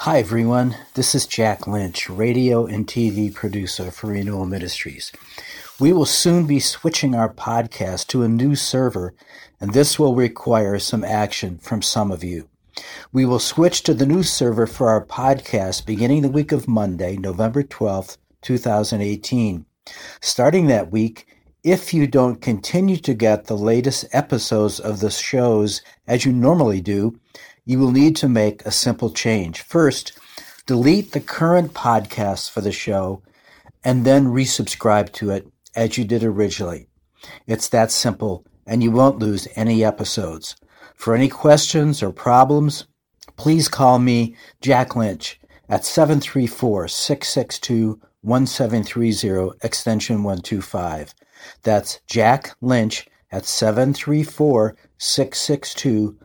Hi everyone, this is Jack Lynch, radio and TV producer for Renewal Ministries. We will soon be switching our podcast to a new server, and this will require some action from some of you. We will switch to the new server for our podcast beginning the week of Monday, November 12th, 2018. Starting that week, if you don't continue to get the latest episodes of the shows as you normally do, you will need to make a simple change. First, delete the current podcast for the show and then resubscribe to it as you did originally. It's that simple, and you won't lose any episodes. For any questions or problems, please call me, Jack Lynch, at 734-662-1730, extension 125. That's Jack Lynch at 734-662-1730,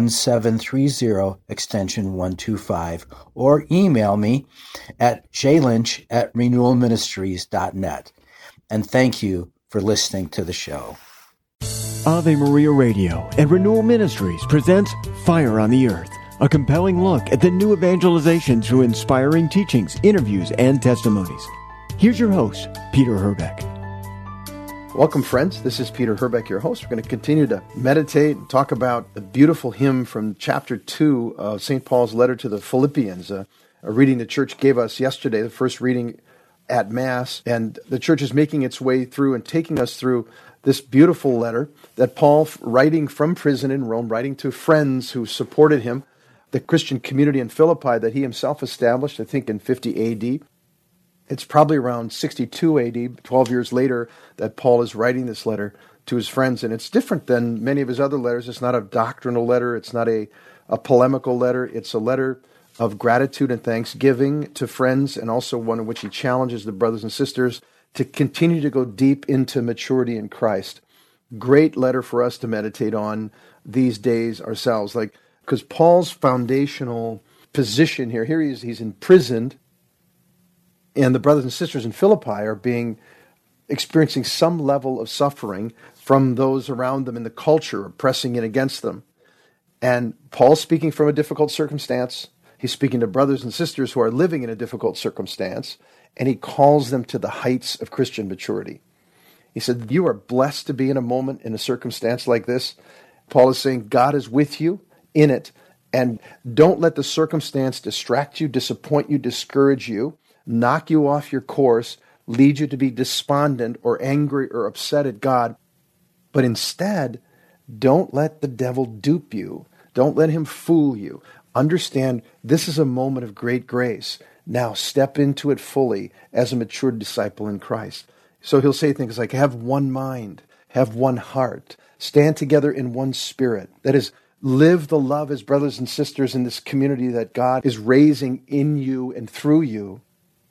extension 125, or email me at jlynch@renewalministries.net. And thank you for listening to the show. Ave Maria Radio and Renewal Ministries presents Fire on the Earth, a compelling look at the new evangelization through inspiring teachings, interviews, and testimonies. Here's your host, Peter Herbeck. Welcome, friends. This is Peter Herbeck, your host. We're going to continue to meditate and talk about the beautiful hymn from chapter 2 of St. Paul's letter to the Philippians, a reading the church gave us yesterday, the first reading at Mass. And the church is making its way through and taking us through this beautiful letter that Paul, writing from prison in Rome, writing to friends who supported him, the Christian community in Philippi that he himself established, I think in 50 A.D., It's probably around 62 A.D., 12 years later, that Paul is writing this letter to his friends. And it's different than many of his other letters. It's not a doctrinal letter. It's not a polemical letter. It's a letter of gratitude and thanksgiving to friends, and also one in which he challenges the brothers and sisters to continue to go deep into maturity in Christ. Great letter for us to meditate on these days ourselves. Because Paul's foundational position here he's imprisoned, and the brothers and sisters in Philippi are experiencing some level of suffering from those around them in the culture pressing in against them. And Paul's speaking from a difficult circumstance. He's speaking to brothers and sisters who are living in a difficult circumstance, and he calls them to the heights of Christian maturity. He said, you are blessed to be in a moment, in a circumstance like this. Paul is saying God is with you in it, and don't let the circumstance distract you, disappoint you, discourage you, knock you off your course, lead you to be despondent or angry or upset at God. But instead, don't let the devil dupe you. Don't let him fool you. Understand this is a moment of great grace. Now step into it fully as a mature disciple in Christ. So he'll say things like, have one mind, have one heart, stand together in one spirit. That is, live the love as brothers and sisters in this community that God is raising in you and through you.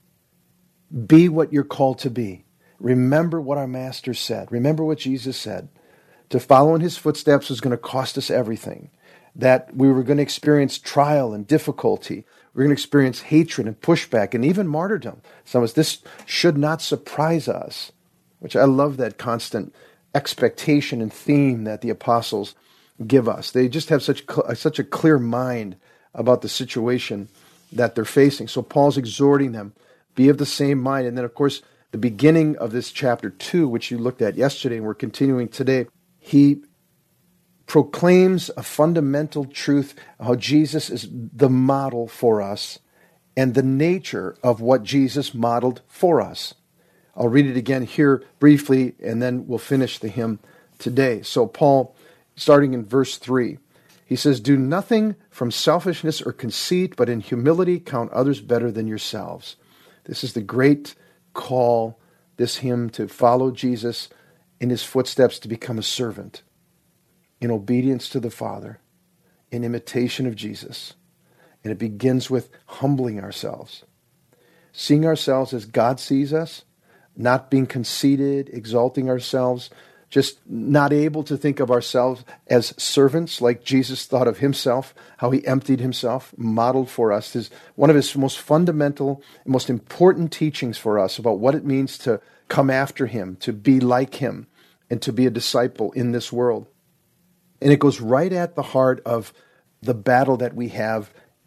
Be what you're called to be. Remember what our Master said. Remember what Jesus said. To follow in his footsteps was going to cost us everything. That we were going to experience trial and difficulty. We're going to experience hatred and pushback and even martyrdom. So this should not surprise us, which I love that constant expectation and theme that the apostles give us. They just have such a clear mind about the situation that they're facing. So Paul's exhorting them, be of the same mind. And then, of course, the beginning of this chapter 2, which you looked at yesterday and we're continuing today, he proclaims a fundamental truth, how Jesus is the model for us and the nature of what Jesus modeled for us. I'll read it again here briefly, and then we'll finish the hymn today. So Paul, starting in verse 3, he says, do nothing from selfishness or conceit, but in humility count others better than yourselves. This is the great call, this hymn, to follow Jesus in his footsteps, to become a servant in obedience to the Father, in imitation of Jesus. And it begins with humbling ourselves, seeing ourselves as God sees us, not being conceited, exalting ourselves, just not able to think of ourselves as servants like Jesus thought of himself, how he emptied himself, modeled for us. One of his most fundamental, most important teachings for us about what it means to come after him, to be like him, and to be a disciple in this world. And it goes right at the heart of the battle that we have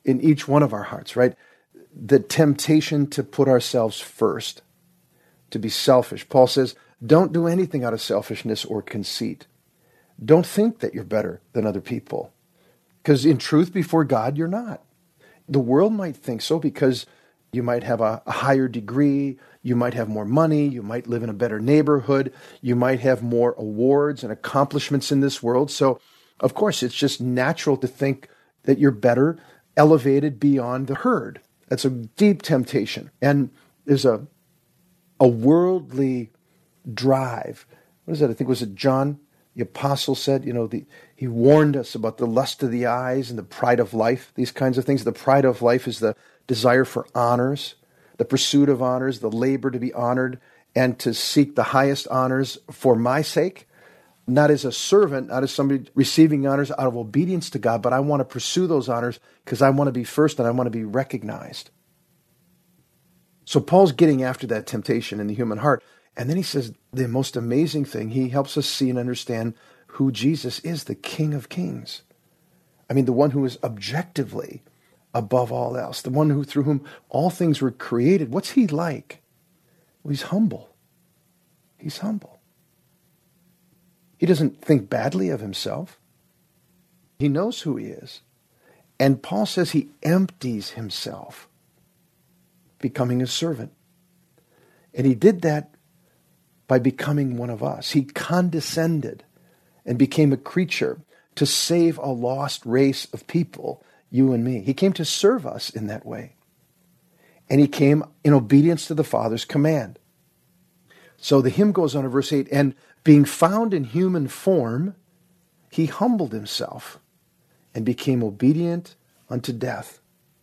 in each one of our hearts, right? The temptation to put ourselves first, to be selfish. Paul says, don't do anything out of selfishness or conceit. Don't think that you're better than other people, because in truth, before God, you're not. The world might think so because you might have a higher degree, you might have more money, you might live in a better neighborhood, you might have more awards and accomplishments in this world. So, of course, it's just natural to think that you're better, elevated beyond the herd. That's a deep temptation. And there's a worldly drive. What is that? I think was it John, the apostle, said, he warned us about the lust of the eyes and the pride of life, these kinds of things. The pride of life is the desire for honors, the pursuit of honors, the labor to be honored, and to seek the highest honors for my sake, not as a servant, not as somebody receiving honors out of obedience to God, but I want to pursue those honors because I want to be first and I want to be recognized. So Paul's getting after that temptation in the human heart. And then he says the most amazing thing, he helps us see and understand who Jesus is, the King of Kings. I mean, the one who is objectively above all else, the one through whom all things were created. What's he like? Well, he's humble. He's humble. He doesn't think badly of himself. He knows who he is. And Paul says he empties himself, becoming a servant. And he did that by becoming one of us. He condescended and became a creature to save a lost race of people, you and me. He came to serve us in that way. And he came in obedience to the Father's command. So the hymn goes on in verse 8, and being found in human form, he humbled himself and became obedient unto death.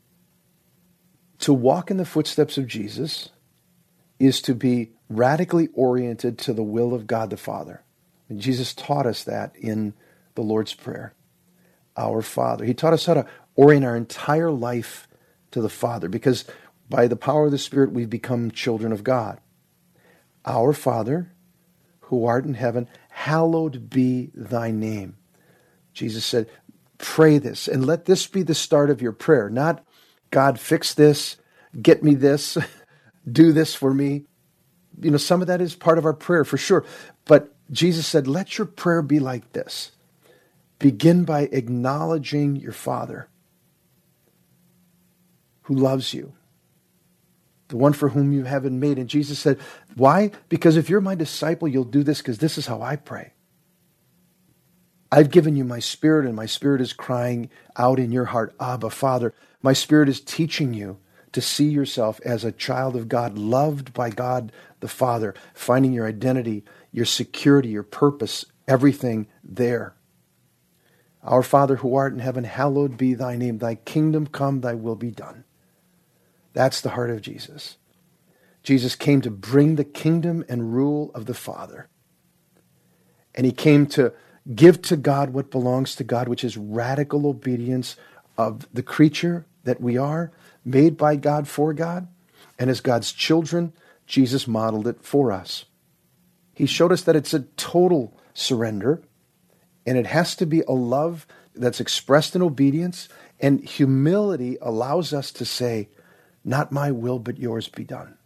To walk in the footsteps of Jesus is to be radically oriented to the will of God the Father. And Jesus taught us that in the Lord's Prayer. Our Father. He taught us how to orient our entire life to the Father, because by the power of the Spirit we've become children of God. Our Father, who art in heaven, hallowed be thy name. Jesus said, pray this, and let this be the start of your prayer. Not, God, fix this, get me this, do this for me. Some of that is part of our prayer for sure. But Jesus said, let your prayer be like this. Begin by acknowledging your Father who loves you, the one for whom you have been made. And Jesus said, why? Because if you're my disciple, you'll do this, because this is how I pray. I've given you my Spirit, and my Spirit is crying out in your heart, Abba, Father. My Spirit is teaching you to see yourself as a child of God, loved by God the Father, finding your identity, your security, your purpose, everything there. Our Father who art in heaven, hallowed be thy name. Thy kingdom come, thy will be done. That's the heart of Jesus. Jesus came to bring the kingdom and rule of the Father. And he came to give to God what belongs to God, which is radical obedience of the creature that we are, made by God for God. And as God's children, Jesus modeled it for us. He showed us that it's a total surrender, and it has to be a love that's expressed in obedience, and humility allows us to say, not my will, but yours be done.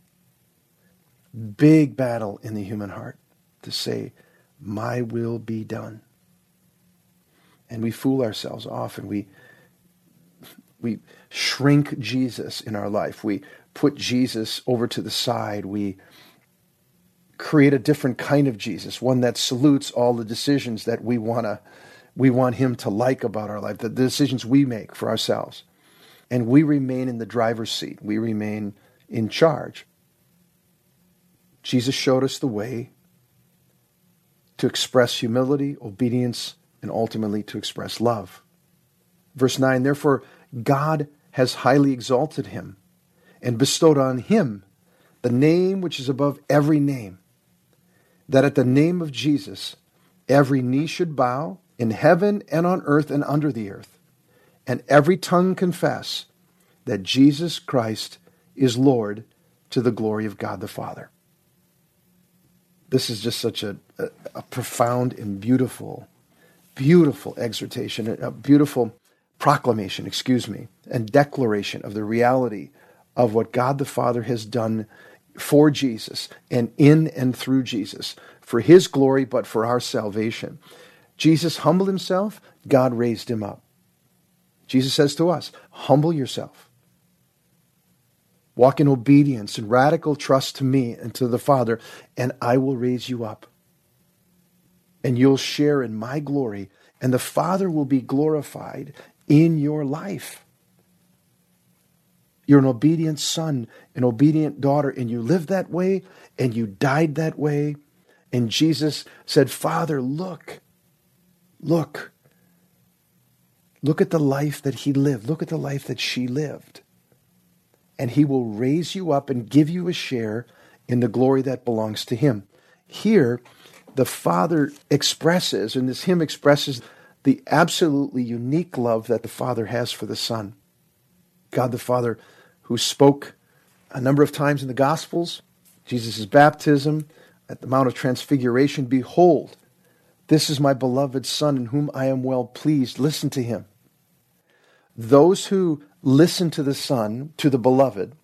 Big battle in the human heart to say, my will be done. And we fool ourselves often. We shrink Jesus in our life. We put Jesus over to the side. We create a different kind of Jesus, one that salutes all the decisions that we want him to like about our life, the decisions we make for ourselves. And we remain in the driver's seat. We remain in charge. Jesus showed us the way to express humility, obedience, and ultimately to express love. Verse 9, therefore God has highly exalted him and bestowed on him the name which is above every name, that at the name of Jesus every knee should bow in heaven and on earth and under the earth, and every tongue confess that Jesus Christ is Lord, to the glory of God the Father. This is just such a profound and beautiful exhortation, a beautiful proclamation, and declaration of the reality of what God the Father has done for Jesus and in and through Jesus, for his glory, but for our salvation. Jesus humbled himself, God raised him up. Jesus says to us, humble yourself. Walk in obedience and radical trust to me and to the Father, and I will raise you up. And you'll share in my glory, and the Father will be glorified in your life. You're an obedient son, an obedient daughter, and you lived that way, and you died that way. And Jesus said, Father, look at the life that he lived. Look at the life that she lived. And he will raise you up and give you a share in the glory that belongs to him. Here, the Father expresses, and this hymn expresses, the absolutely unique love that the Father has for the Son. God the Father, who spoke a number of times in the Gospels, Jesus' baptism, at the Mount of Transfiguration, behold, this is my beloved Son in whom I am well pleased. Listen to him. Those who listen to the Son, to the beloved,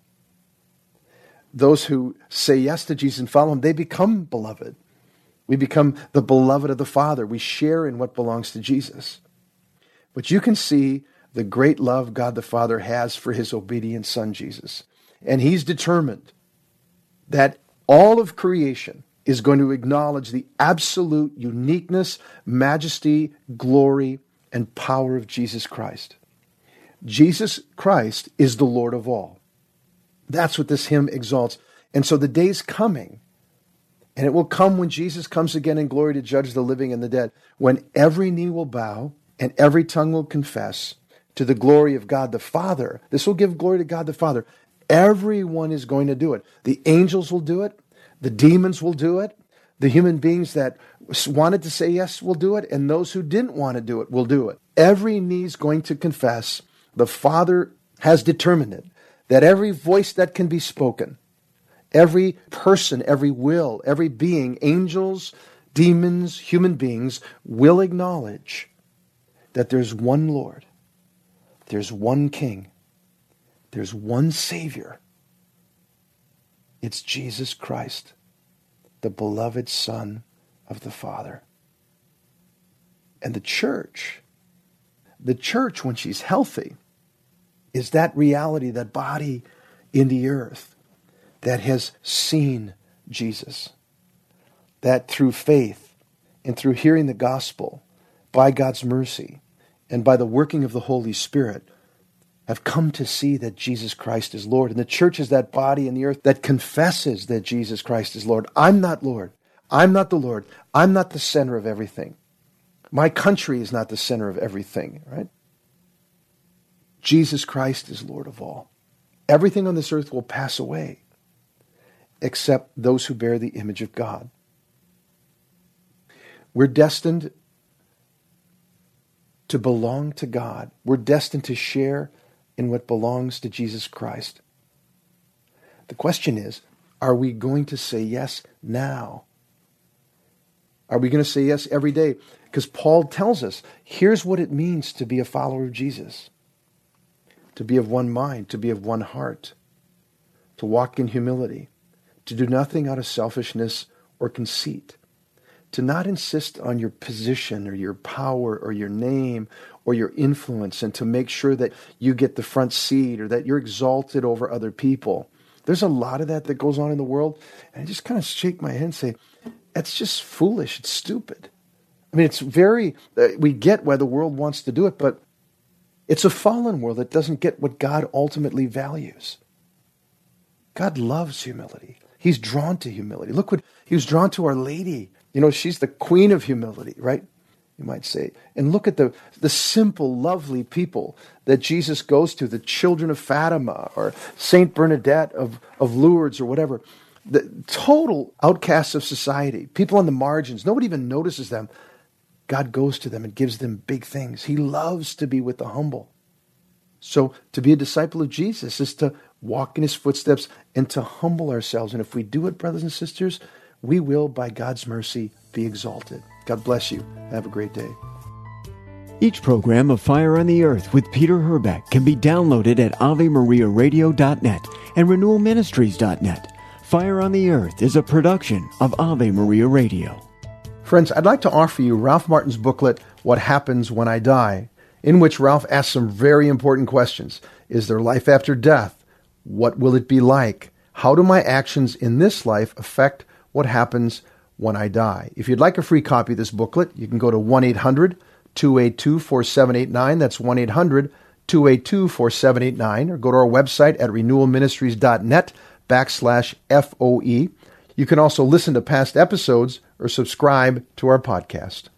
those who say yes to Jesus and follow him, they become beloved. We become the beloved of the Father. We share in what belongs to Jesus. But you can see the great love God the Father has for his obedient Son, Jesus. And he's determined that all of creation is going to acknowledge the absolute uniqueness, majesty, glory, and power of Jesus Christ. Jesus Christ is the Lord of all. That's what this hymn exalts. And so the day's coming, and it will come when Jesus comes again in glory to judge the living and the dead, when every knee will bow and every tongue will confess to the glory of God the Father. This will give glory to God the Father. Everyone is going to do it. The angels will do it. The demons will do it. The human beings that wanted to say yes will do it. And those who didn't want to do it will do it. Every knee is going to confess. The Father has determined it, that every voice that can be spoken, every person, every will, every being, angels, demons, human beings, will acknowledge that there's one Lord, there's one King, there's one Savior. It's Jesus Christ, the beloved Son of the Father. And the church, when she's healthy, is that reality, that body in the earth that has seen Jesus, that through faith and through hearing the gospel, by God's mercy and by the working of the Holy Spirit, have come to see that Jesus Christ is Lord. And the church is that body in the earth that confesses that Jesus Christ is Lord. I'm not Lord. I'm not the Lord. I'm not the center of everything. My country is not the center of everything, right? Jesus Christ is Lord of all. Everything on this earth will pass away except those who bear the image of God. We're destined to belong to God. We're destined to share in what belongs to Jesus Christ. The question is, are we going to say yes now? Are we going to say yes every day? Because Paul tells us, here's what it means to be a follower of Jesus. To be of one mind, to be of one heart, to walk in humility, to do nothing out of selfishness or conceit, to not insist on your position or your power or your name or your influence, and to make sure that you get the front seat or that you're exalted over other people. There's a lot of that goes on in the world, and I just kind of shake my head and say, that's just foolish, it's stupid. I mean, it's we get why the world wants to do it, but it's a fallen world that doesn't get what God ultimately values. God loves humility. He's drawn to humility. Look what he was drawn to, Our Lady. You know, she's the queen of humility, right? You might say. And look at the simple, lovely people that Jesus goes to, the children of Fatima or Saint Bernadette of Lourdes or whatever. The total outcasts of society, people on the margins, nobody even notices them. God goes to them and gives them big things. He loves to be with the humble. So to be a disciple of Jesus is to walk in his footsteps and to humble ourselves. And if we do it, brothers and sisters, we will, by God's mercy, be exalted. God bless you. Have a great day. Each program of Fire on the Earth with Peter Herbeck can be downloaded at AveMariaRadio.net and RenewalMinistries.net. Fire on the Earth is a production of Ave Maria Radio. Friends, I'd like to offer you Ralph Martin's booklet, What Happens When I Die, in which Ralph asks some very important questions. Is there life after death? What will it be like? How do my actions in this life affect what happens when I die? If you'd like a free copy of this booklet, you can go to 1-800-282-4789. That's 1-800-282-4789. Or go to our website at renewalministries.net/FOE. You can also listen to past episodes or subscribe to our podcast.